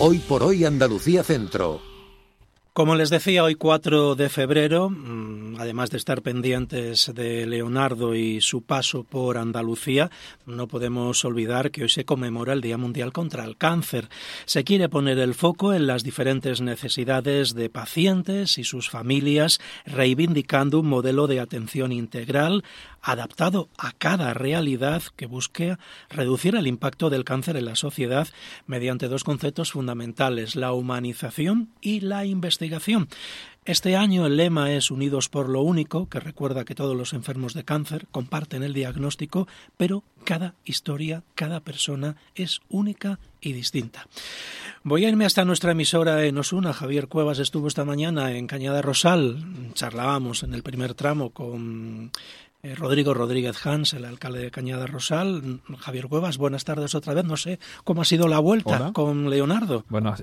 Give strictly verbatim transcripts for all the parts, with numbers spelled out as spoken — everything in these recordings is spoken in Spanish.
Hoy por hoy Andalucía Centro. Como les decía, hoy cuatro de febrero, además de estar pendientes de Leonardo y su paso por Andalucía, no podemos olvidar que hoy se conmemora el Día Mundial contra el Cáncer. Se quiere poner el foco en las diferentes necesidades de pacientes y sus familias, reivindicando un modelo de atención integral adaptado a cada realidad que busque reducir el impacto del cáncer en la sociedad mediante dos conceptos fundamentales, la humanización y la investigación. Este año el lema es Unidos por lo único, que recuerda que todos los enfermos de cáncer comparten el diagnóstico, pero cada historia, cada persona es única y distinta. Voy a irme hasta nuestra emisora en Osuna. Javier Cuevas estuvo esta mañana en Cañada Rosal. Charlábamos en el primer tramo con Eh, Rodrigo Rodríguez Hans, el alcalde de Cañada Rosal. Javier Cuevas, buenas tardes otra vez. No sé cómo ha sido la vuelta. Hola. Con Leonardo. Bueno,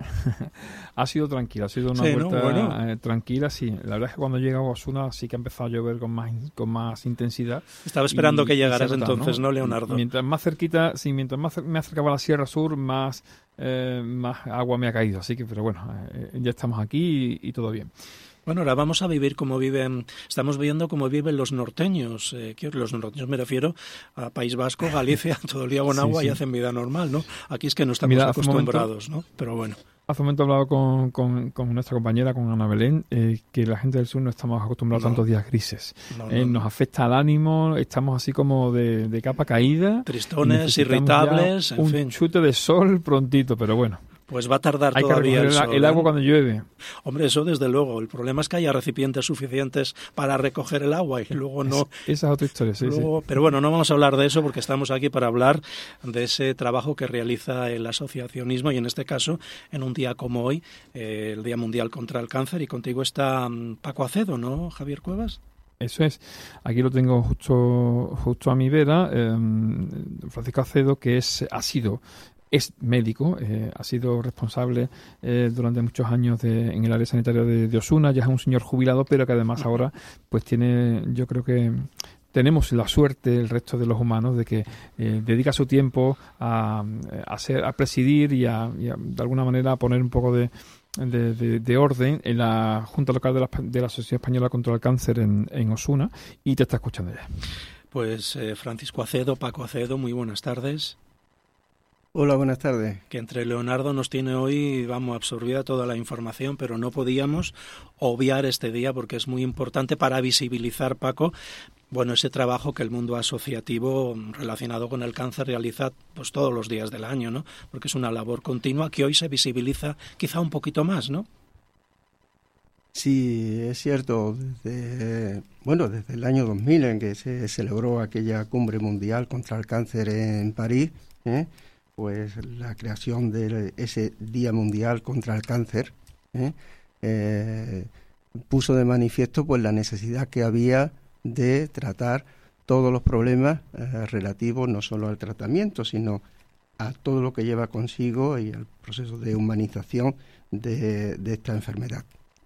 ha sido tranquila, ha sido una sí, vuelta ¿no? Bueno. eh, tranquila, sí. La verdad es que cuando llega a Osuna sí que ha empezado a llover con más con más intensidad. Estaba esperando y, que llegaras nota, entonces, ¿no, ¿no Leonardo? Mientras más cerquita, sí, mientras más me acercaba a la Sierra Sur, más, eh, más agua me ha caído. Así que, pero bueno, eh, ya estamos aquí y, y todo bien. Bueno, ahora vamos a vivir como viven, estamos viendo cómo viven los norteños. Eh, los norteños me refiero a País Vasco, Galicia, todo el día con agua sí, sí. y hacen vida normal, ¿no? Aquí es que no estamos Mira, acostumbrados, momento, ¿no? Pero bueno. Hace un momento he hablado con, con, con nuestra compañera, con Ana Belén, eh, que la gente del sur no estamos acostumbrados no. a tantos días grises. No, no, eh, nos afecta al ánimo, estamos así como de, de capa caída. Tristones, irritables, en un fin. chute de sol prontito, pero bueno. Pues va a tardar hay todavía que el sol. El agua cuando llueve. Hombre, eso desde luego. El problema es que haya recipientes suficientes para recoger el agua y luego no. Es, esa es otra historia, sí, luego, sí. Pero bueno, no vamos a hablar de eso porque estamos aquí para hablar de ese trabajo que realiza el asociacionismo y en este caso, en un día como hoy, eh, el Día Mundial contra el Cáncer. Y contigo está um, Paco Acedo, ¿no, Javier Cuevas? Eso es. Aquí lo tengo justo justo a mi vera. Eh, Francisco Acedo, que es ha sido es médico, eh, ha sido responsable eh, durante muchos años de, en el área sanitaria de, de Osuna, ya es un señor jubilado, pero que además ahora pues tiene, yo creo que tenemos la suerte, el resto de los humanos, de que eh, dedica su tiempo a, a, ser, a presidir y, a, y a, de alguna manera, a poner un poco de, de, de, de orden en la Junta Local de la, de la Sociedad Española contra el Cáncer en, en Osuna, y te está escuchando ya. Pues eh, Francisco Acedo, Paco Acedo, muy buenas tardes. Hola, buenas tardes. Que entre Leonardo nos tiene hoy, vamos, absorbida toda la información, pero no podíamos obviar este día porque es muy importante para visibilizar, Paco, bueno, ese trabajo que el mundo asociativo relacionado con el cáncer realiza pues todos los días del año, ¿no? Porque es una labor continua que hoy se visibiliza quizá un poquito más, ¿no? Sí, es cierto. Desde, bueno, desde el año dos mil en que se celebró aquella cumbre mundial contra el cáncer en París, ¿eh? pues la creación de ese Día Mundial contra el Cáncer ¿eh? Eh, puso de manifiesto pues la necesidad que había de tratar todos los problemas eh, relativos no solo al tratamiento, sino a todo lo que lleva consigo y al proceso de humanización de, de esta enfermedad.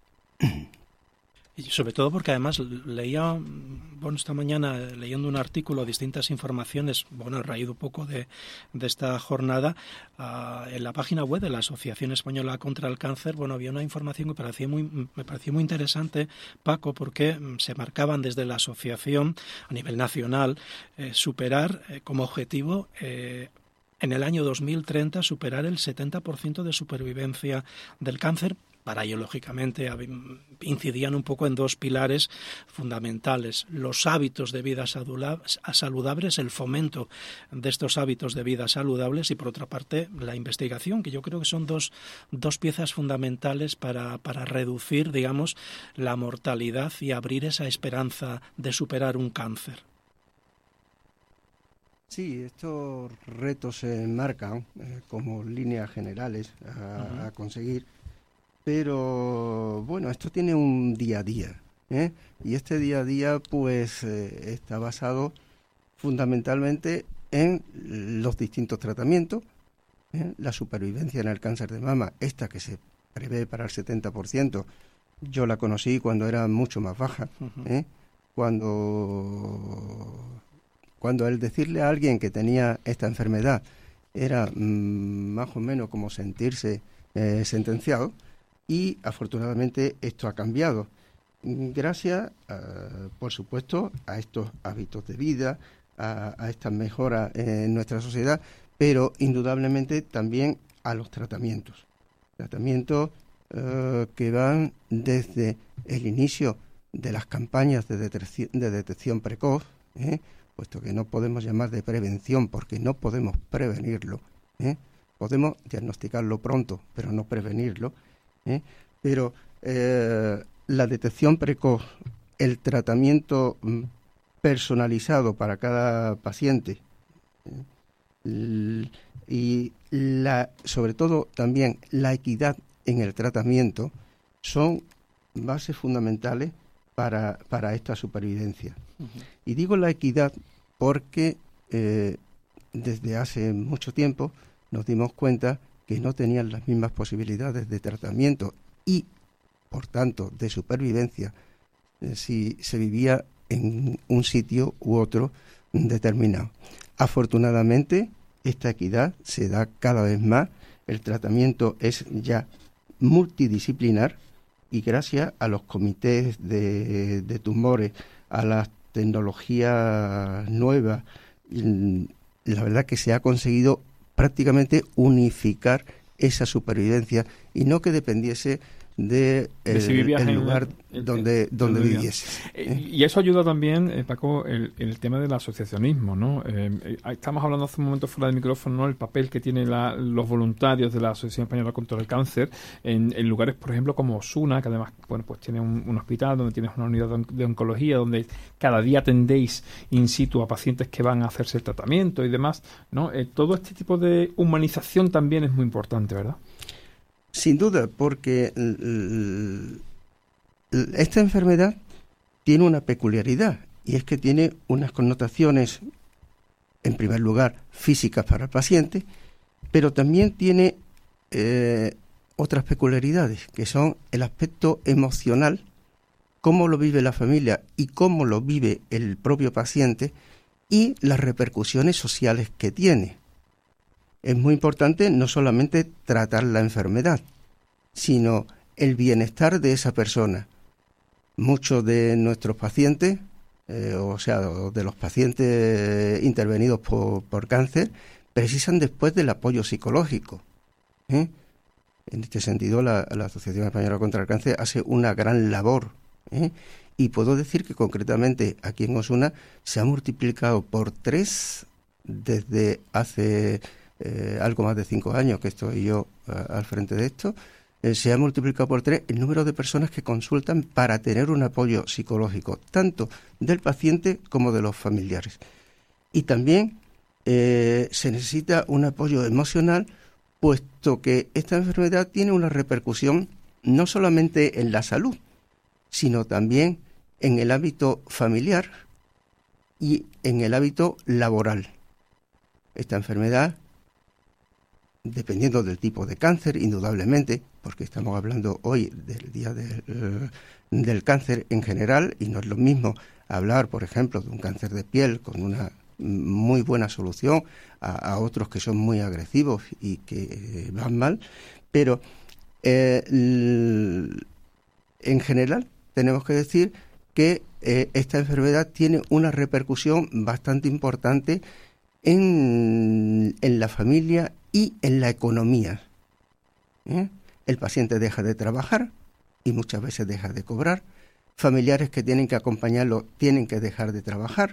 Y sobre todo porque además leía, bueno, esta mañana leyendo un artículo, distintas informaciones, bueno, he raído un poco de, de esta jornada, uh, en la página web de la Asociación Española contra el Cáncer, bueno, había una información que parecía muy, me pareció muy interesante, Paco, porque se marcaban desde la asociación a nivel nacional eh, superar eh, como objetivo eh, en el año dos mil treinta superar el setenta por ciento de supervivencia del cáncer. Para ello, lógicamente, incidían un poco en dos pilares fundamentales. Los hábitos de vida saludables, el fomento de estos hábitos de vida saludables y, por otra parte, la investigación, que yo creo que son dos, dos piezas fundamentales para, para reducir, digamos, la mortalidad y abrir esa esperanza de superar un cáncer. Sí, estos retos se enmarcan eh, como líneas generales a, uh-huh. a conseguir. Pero, bueno, esto tiene un día a día, ¿eh? Y este día a día, pues, eh, está basado fundamentalmente en los distintos tratamientos, ¿eh? La supervivencia en el cáncer de mama, esta que se prevé para el setenta por ciento, yo la conocí cuando era mucho más baja, ¿eh? Cuando, cuando el decirle a alguien que tenía esta enfermedad era mmm, más o menos como sentirse eh, sentenciado, y afortunadamente esto ha cambiado. Gracias, uh, por supuesto, a estos hábitos de vida, a, a estas mejoras en nuestra sociedad, pero indudablemente también a los tratamientos. Tratamientos uh, que van desde el inicio de las campañas de detección, de detección precoz, ¿eh? puesto que no podemos llamar de prevención porque no podemos prevenirlo. ¿eh? Podemos diagnosticarlo pronto, pero no prevenirlo. ¿eh? Pero eh, la detección precoz, el tratamiento personalizado para cada paciente ¿eh? y la, sobre todo también la equidad en el tratamiento son bases fundamentales para, para esta supervivencia. Uh-huh. Y digo la equidad porque eh, desde hace mucho tiempo nos dimos cuenta que no tenían las mismas posibilidades de tratamiento y, por tanto, de supervivencia eh, si se vivía en un sitio u otro determinado. Afortunadamente, esta equidad se da cada vez más, el tratamiento es ya multidisciplinar y gracias a los comités de, de tumores, a las tecnologías nuevas, la verdad que se ha conseguido prácticamente unificar esa supervivencia y no que dependiese de, el, de si el lugar en, donde, en, donde viviese. ¿eh? Y eso ayuda también, eh, Paco, el, el tema del asociacionismo, ¿no? Eh, estamos hablando hace un momento fuera del micrófono, ¿no? El papel que tienen la, los voluntarios de la Asociación Española contra el Cáncer en, en lugares, por ejemplo, como Osuna, que además, bueno, pues tiene un, un hospital donde tienes una unidad de, de oncología, donde cada día atendéis in situ a pacientes que van a hacerse el tratamiento y demás, ¿no? Eh, todo este tipo de humanización también es muy importante, ¿verdad? Sin duda, porque esta enfermedad tiene una peculiaridad y es que tiene unas connotaciones, en primer lugar, físicas para el paciente, pero también tiene eh, otras peculiaridades, que son el aspecto emocional, cómo lo vive la familia y cómo lo vive el propio paciente y las repercusiones sociales que tiene. Es muy importante no solamente tratar la enfermedad, sino el bienestar de esa persona. Muchos de nuestros pacientes, eh, o sea, de los pacientes intervenidos por, por cáncer, precisan después del apoyo psicológico. ¿eh? En este sentido, la, la Asociación Española contra el Cáncer hace una gran labor. ¿eh? Y puedo decir que concretamente aquí en Osuna se ha multiplicado por tres desde hace... Eh, algo más de cinco años que estoy yo uh, al frente de esto, eh, se ha multiplicado por tres el número de personas que consultan para tener un apoyo psicológico, tanto del paciente como de los familiares. Y también eh, se necesita un apoyo emocional, puesto que esta enfermedad tiene una repercusión no solamente en la salud, sino también en el ámbito familiar y en el ámbito laboral. Esta enfermedad, dependiendo del tipo de cáncer, indudablemente, porque estamos hablando hoy del Día del, uh, del Cáncer en general, y no es lo mismo hablar, por ejemplo, de un cáncer de piel con una muy buena solución a, a otros que son muy agresivos y que eh, van mal, pero eh, l- en general tenemos que decir que eh, esta enfermedad tiene una repercusión bastante importante en, en la familia y en la economía. ¿eh? El paciente deja de trabajar y muchas veces deja de cobrar. Familiares que tienen que acompañarlo tienen que dejar de trabajar.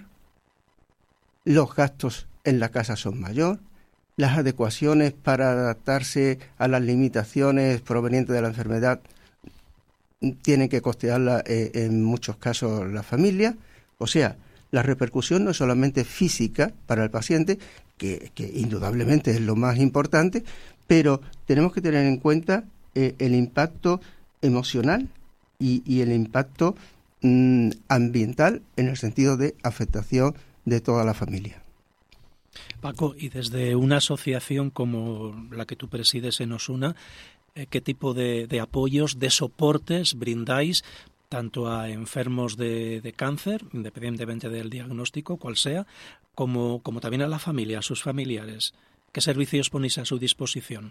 Los gastos en la casa son mayores. Las adecuaciones para adaptarse a las limitaciones provenientes de la enfermedad tienen que costearla eh, en muchos casos la familia. O sea, la repercusión no es solamente física para el paciente, que, que indudablemente es lo más importante, pero tenemos que tener en cuenta eh, el impacto emocional y, y el impacto mmm, ambiental en el sentido de afectación de toda la familia. Paco, y desde una asociación como la que tú presides en Osuna, ¿qué tipo de, de apoyos, de soportes brindáis tanto a enfermos de, de cáncer, independientemente del diagnóstico, cual sea, como, como también a la familia, a sus familiares? ¿Qué servicios ponéis a su disposición?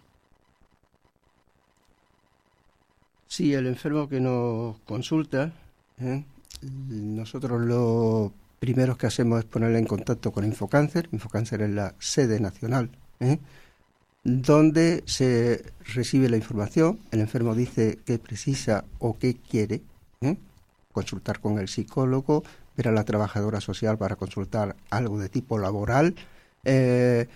Sí, el enfermo que nos consulta, ¿eh? nosotros lo primero que hacemos es ponerle en contacto con Infocáncer. Infocáncer es la sede nacional, ¿eh? donde se recibe la información. El enfermo dice qué precisa o qué quiere, ¿eh? consultar con el psicólogo, ver a la trabajadora social para consultar algo de tipo laboral, eh,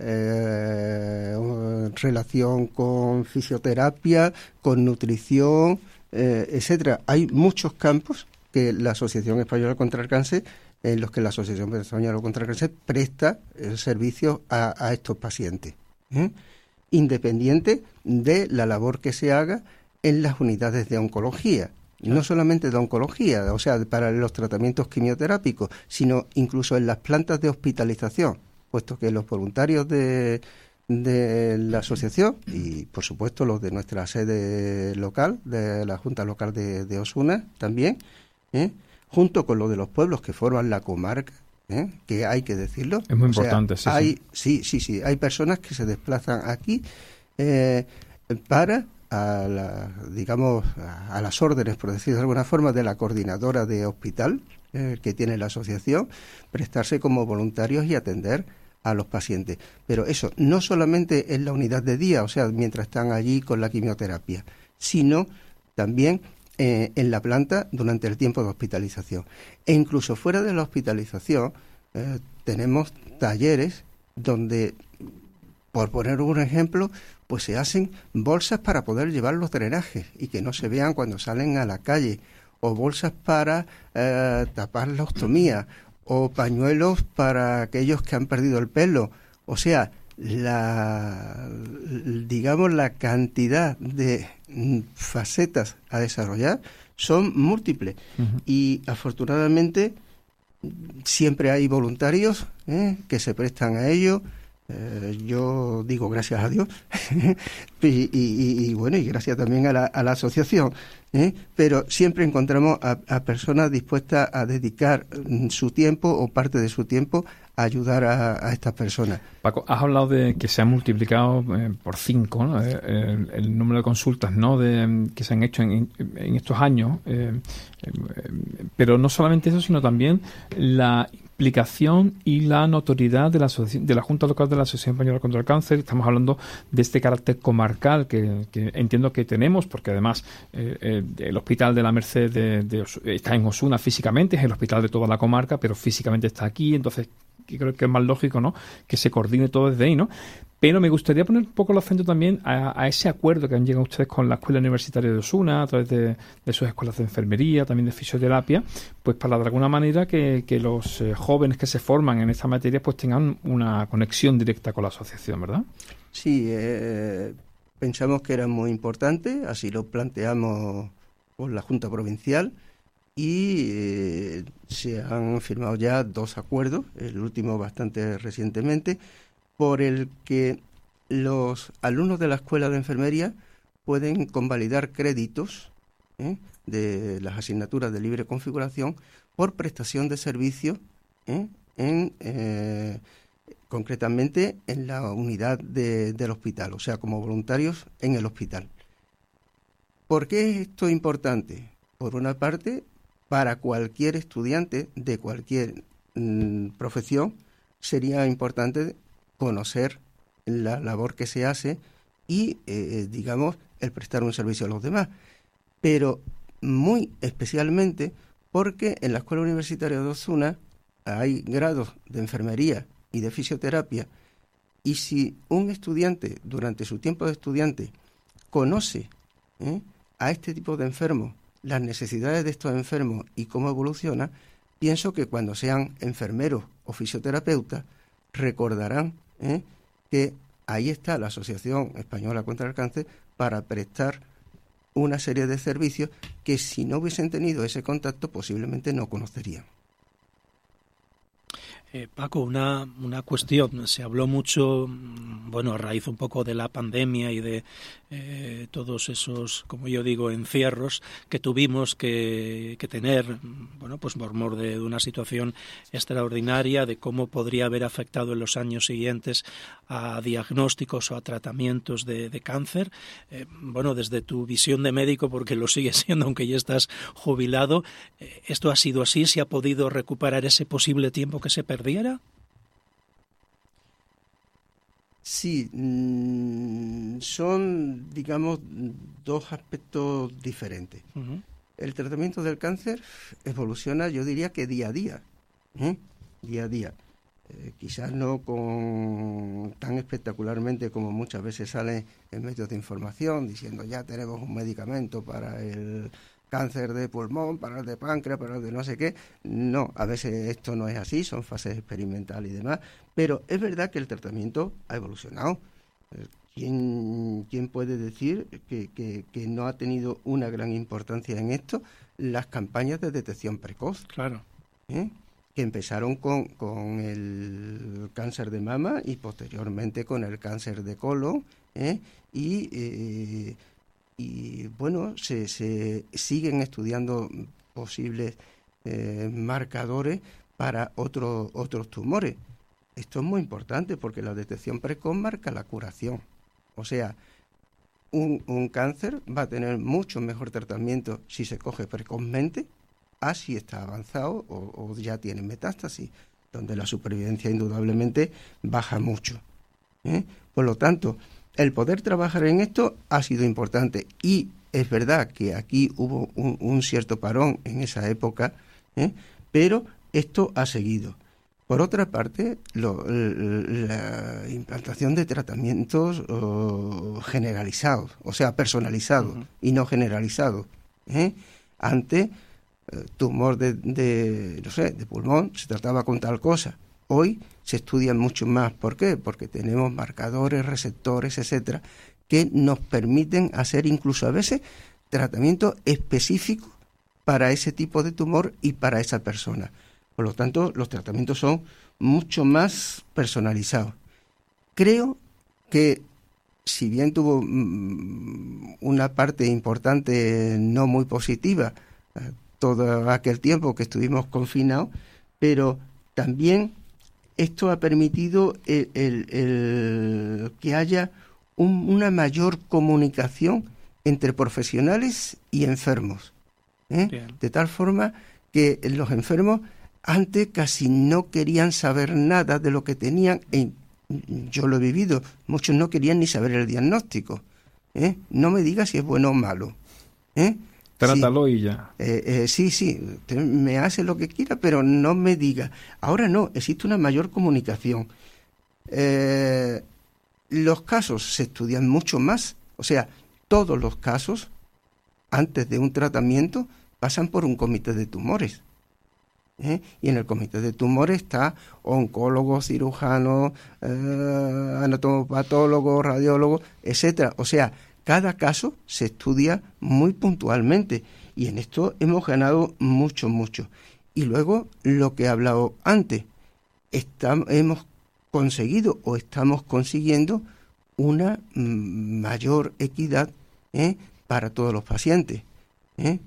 eh, relación con fisioterapia, con nutrición, eh, etcétera. Hay muchos campos que la Asociación Española contra el Cáncer, en los que la Asociación Española contra el Cáncer presta el servicio a, a estos pacientes, ¿eh? independiente de la labor que se haga en las unidades de oncología. No solamente de oncología, o sea, para los tratamientos quimioterápicos, sino incluso en las plantas de hospitalización, puesto que los voluntarios de, de la asociación y, por supuesto, los de nuestra sede local, de la Junta Local de, de Osuna también, ¿eh? junto con los de los pueblos que forman la comarca, ¿eh? que hay que decirlo. Es muy o importante, sea, sí, hay, sí. Sí, sí, sí. Hay personas que se desplazan aquí eh, para... a la, digamos, a las órdenes, por decirlo de alguna forma, de la coordinadora de hospital eh, que tiene la asociación, prestarse como voluntarios y atender a los pacientes. Pero eso, no solamente en la unidad de día, o sea, mientras están allí con la quimioterapia, sino también eh, en la planta durante el tiempo de hospitalización. E incluso fuera de la hospitalización eh, tenemos talleres donde, por poner un ejemplo, pues se hacen bolsas para poder llevar los drenajes y que no se vean cuando salen a la calle, o bolsas para eh, tapar la ostomía, o pañuelos para aquellos que han perdido el pelo. O sea, la, digamos, la cantidad de facetas a desarrollar son múltiples. Uh-huh. Y afortunadamente siempre hay voluntarios ¿eh? que se prestan a ello. Eh, yo digo gracias a Dios y, y, y bueno, y gracias también a la, a la asociación, ¿eh? pero siempre encontramos a, a personas dispuestas a dedicar su tiempo o parte de su tiempo a ayudar a, a estas personas. Paco, has hablado de que se ha multiplicado eh, por cinco, ¿no? eh, el, el número de consultas, ¿no? de, que se han hecho en, en estos años, eh, eh, pero no solamente eso, sino también la implicación y la notoriedad de la, de la Junta Local de la Asociación Española contra el Cáncer. Estamos hablando de este carácter comarcal que, que entiendo que tenemos, porque además eh, eh, el Hospital de la Merced de, de, está en Osuna físicamente, es el hospital de toda la comarca, pero físicamente está aquí, entonces creo que es más lógico, ¿no?, que se coordine todo desde ahí, ¿no? Pero me gustaría poner un poco el acento también a, a ese acuerdo que han llegado ustedes con la Escuela Universitaria de Osuna, a través de, de sus escuelas de enfermería, también de fisioterapia, pues para de alguna manera que, que los eh, jóvenes que se forman en esta materia pues tengan una conexión directa con la asociación, ¿verdad? Sí, eh, pensamos que era muy importante, así lo planteamos con la Junta Provincial, y eh, se han firmado ya dos acuerdos, el último bastante recientemente, por el que los alumnos de la Escuela de Enfermería pueden convalidar créditos ¿eh? de las asignaturas de libre configuración por prestación de servicios ¿eh? en eh, concretamente en la unidad de, del hospital, o sea, como voluntarios en el hospital. ¿Por qué es esto importante? Por una parte, para cualquier estudiante de cualquier mm, profesión sería importante conocer la labor que se hace y, eh, digamos, el prestar un servicio a los demás. Pero muy especialmente porque en la Escuela Universitaria de Osuna hay grados de enfermería y de fisioterapia, y si un estudiante, durante su tiempo de estudiante, conoce ¿eh? a este tipo de enfermos, las necesidades de estos enfermos y cómo evoluciona, pienso que cuando sean enfermeros o fisioterapeutas recordarán ¿eh? que ahí está la Asociación Española contra el Cáncer para prestar una serie de servicios que si no hubiesen tenido ese contacto posiblemente no conocerían. Eh, Paco, una, una cuestión. Se habló mucho, bueno, a raíz un poco de la pandemia y de eh, todos esos, como yo digo, encierros que tuvimos que, que tener, bueno, pues por mor de, de una situación extraordinaria, de cómo podría haber afectado en los años siguientes a diagnósticos o a tratamientos de, de cáncer. Eh, bueno, desde tu visión de médico, porque lo sigue siendo aunque ya estás jubilado, eh, ¿esto ha sido así? ¿Se ha podido recuperar ese posible tiempo que se perdiera? Sí, mmm, son, digamos, dos aspectos diferentes. Uh-huh. El tratamiento del cáncer evoluciona, yo diría que día a día, ¿eh? día a día. Eh, quizás no con tan espectacularmente como muchas veces sale en medios de información diciendo ya tenemos un medicamento para el cáncer de pulmón, para el de páncreas, para el de no sé qué. No, a veces esto no es así, son fases experimentales y demás, pero es verdad que el tratamiento ha evolucionado. ¿Quién, quién puede decir que, que, que no ha tenido una gran importancia en esto? Las campañas de detección precoz. Claro. ¿Eh? Que empezaron con, con el cáncer de mama y posteriormente con el cáncer de colon, ¿eh? y... Eh, y bueno, se, se siguen estudiando posibles eh, marcadores para otro, otros tumores. Esto es muy importante porque la detección precoz marca la curación. O sea, un, un cáncer va a tener mucho mejor tratamiento si se coge precozmente, a si está avanzado o, o ya tiene metástasis, donde la supervivencia indudablemente baja mucho, ¿eh? Por lo tanto, el poder trabajar en esto ha sido importante y es verdad que aquí hubo un, un cierto parón en esa época, ¿eh? Pero esto ha seguido. Por otra parte, lo, la implantación de tratamientos oh, generalizados, o sea, personalizados uh-huh. y no generalizados, ¿eh? Ante eh, tumor de, de, no sé, de pulmón se trataba con tal cosa. Hoy se estudian mucho más. ¿Por qué? Porque tenemos marcadores, receptores, etcétera, que nos permiten hacer incluso a veces tratamientos específicos para ese tipo de tumor y para esa persona. Por lo tanto, los tratamientos son mucho más personalizados. Creo que, si bien tuvo mmm, una parte importante no muy positiva eh, todo aquel tiempo que estuvimos confinados, pero también esto ha permitido el, el, el que haya un, una mayor comunicación entre profesionales y enfermos, ¿eh? De tal forma que los enfermos antes casi no querían saber nada de lo que tenían, e yo lo he vivido, muchos no querían ni saber el diagnóstico, ¿eh? No me digas si es bueno o malo, ¿eh? Trátalo sí, y ya. Eh, eh, sí, sí, usted me hace lo que quiera, pero no me diga. Ahora no, existe una mayor comunicación. Eh, los casos se estudian mucho más, o sea, todos los casos, antes de un tratamiento, pasan por un comité de tumores. ¿Eh? Y en el comité de tumores está oncólogo, cirujano, eh, anatomopatólogo, radiólogo, etcétera. O sea, cada caso se estudia muy puntualmente y en esto hemos ganado mucho, mucho. Y luego, lo que he hablado antes, está, hemos conseguido o estamos consiguiendo una mm, mayor equidad, ¿eh? para todos los pacientes. ¿eh?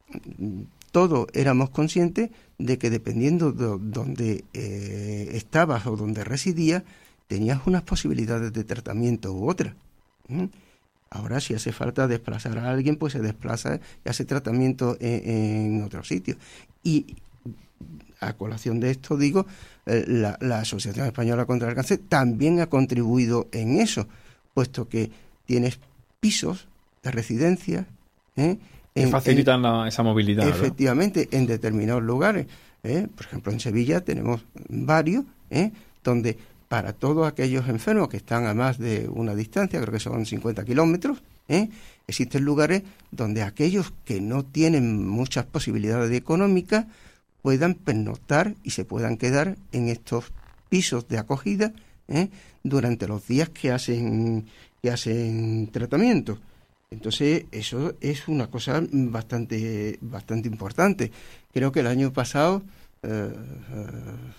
Todos éramos conscientes de que dependiendo de donde eh, estabas o donde residías, tenías unas posibilidades de tratamiento u otras. ¿eh? Ahora, si hace falta desplazar a alguien, pues se desplaza y hace tratamiento en, en otro sitio. Y a colación de esto, digo, eh, la, la Asociación Española contra el Cáncer también ha contribuido en eso, puesto que tienes pisos de residencia, ¿eh? que facilitan en, la, esa movilidad. Efectivamente, ¿verdad? En determinados lugares. ¿eh? Por ejemplo, en Sevilla tenemos varios, ¿eh? donde para todos aquellos enfermos que están a más de una distancia, creo que son cincuenta kilómetros, ¿eh? existen lugares donde aquellos que no tienen muchas posibilidades económicas puedan pernoctar y se puedan quedar en estos pisos de acogida, ¿eh? durante los días que hacen, que hacen tratamiento. Entonces, eso es una cosa bastante, bastante importante. Creo que el año pasado, eh,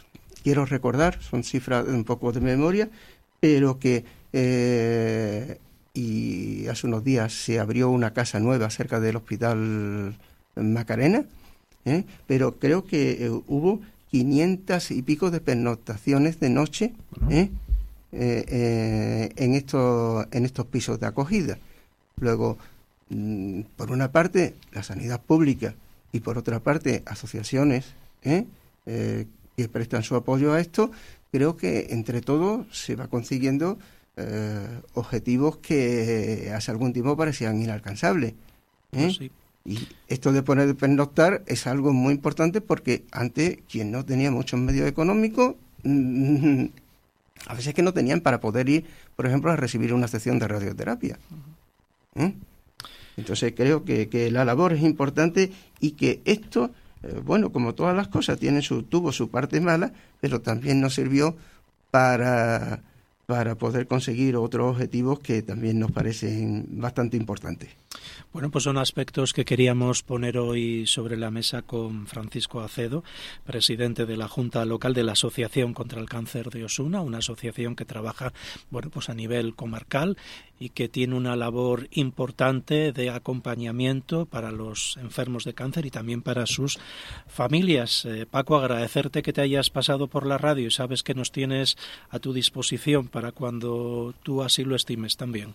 quiero recordar, son cifras un poco de memoria, pero que eh, y hace unos días se abrió una casa nueva cerca del Hospital Macarena, ¿eh? pero creo que eh, hubo quinientas y pico de pernoctaciones de noche ¿eh? Eh, eh, en estos en estos pisos de acogida. Luego, mm, por una parte, la sanidad pública y por otra parte, asociaciones ¿eh? Eh, que prestan su apoyo a esto. Creo que entre todos se va consiguiendo eh, objetivos que hace algún tiempo parecían inalcanzables. ¿eh? Sí. Y esto de poner de pernoctar es algo muy importante porque antes quien no tenía muchos medios económicos mmm, a veces que no tenían para poder ir, por ejemplo, a recibir una sesión de radioterapia. ¿eh? Entonces creo que, que la labor es importante y que esto, eh, bueno, como todas las cosas, tiene su, tuvo su parte mala, pero también nos sirvió para, para poder conseguir otros objetivos que también nos parecen bastante importantes. Bueno, pues son aspectos que queríamos poner hoy sobre la mesa con Francisco Acedo, presidente de la Junta Local de la Asociación contra el Cáncer de Osuna, una asociación que trabaja, bueno, pues a nivel comarcal y que tiene una labor importante de acompañamiento para los enfermos de cáncer y también para sus familias. Eh, Paco, agradecerte que te hayas pasado por la radio y sabes que nos tienes a tu disposición para cuando tú así lo estimes también.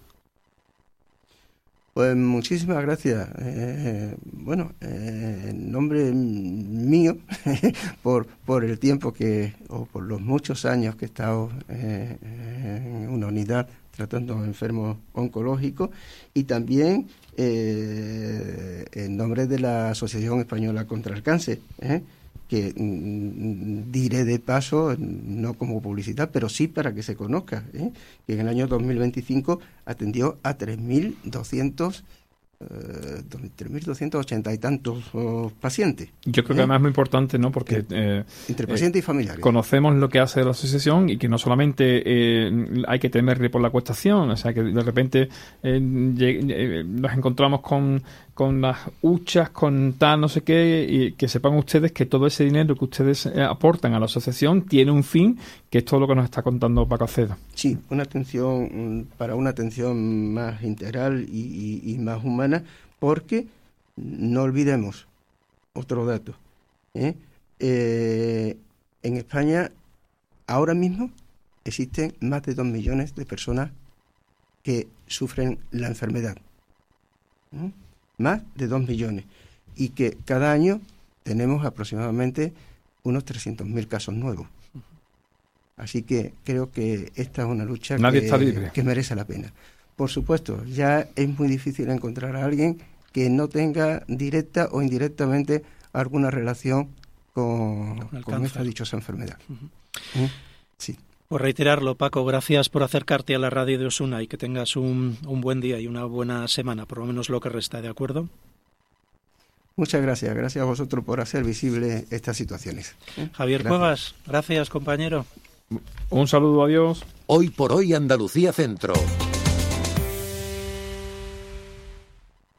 Pues muchísimas gracias. Eh, bueno, eh, en nombre mío, por por el tiempo que, o por los muchos años que he estado eh, en una unidad tratando a enfermos oncológicos, y también eh, en nombre de la Asociación Española contra el Cáncer, ¿eh? que mm, diré de paso, no como publicidad, pero sí para que se conozca, ¿eh? que en el año dos mil veinticinco atendió a tres mil doscientos ochenta y tantos oh, pacientes. Yo creo ¿eh? que además es muy importante, ¿no? Porque eh, entre pacientes eh, y familiares. Conocemos lo que hace la asociación y que no solamente eh, hay que temerle por la cuestación, o sea, que de repente eh, eh, nos encontramos con, con las huchas, con tal, no sé qué, y que sepan ustedes que todo ese dinero que ustedes eh, aportan a la asociación tiene un fin, que es todo lo que nos está contando Paco Acedo. Sí, una atención, para una atención más integral y, y, y más humana, porque no olvidemos otro dato. ¿eh? Eh, en España ahora mismo existen más de dos millones de personas que sufren la enfermedad. ¿eh? Más de dos millones. Y que cada año tenemos aproximadamente unos trescientos mil casos nuevos. Así que creo que esta es una lucha Nadie que, está libre. que merece la pena. Por supuesto, ya es muy difícil encontrar a alguien que no tenga directa o indirectamente alguna relación con, con, con esta dichosa enfermedad. Uh-huh. ¿Eh? Sí. Por reiterarlo, Paco, gracias por acercarte a la radio de Osuna y que tengas un, un buen día y una buena semana, por lo menos lo que resta, ¿de acuerdo? Muchas gracias. Gracias a vosotros por hacer visible estas situaciones. ¿Eh? Javier gracias. Cuevas, gracias, compañero. Un saludo, adiós. Hoy por hoy Andalucía Centro.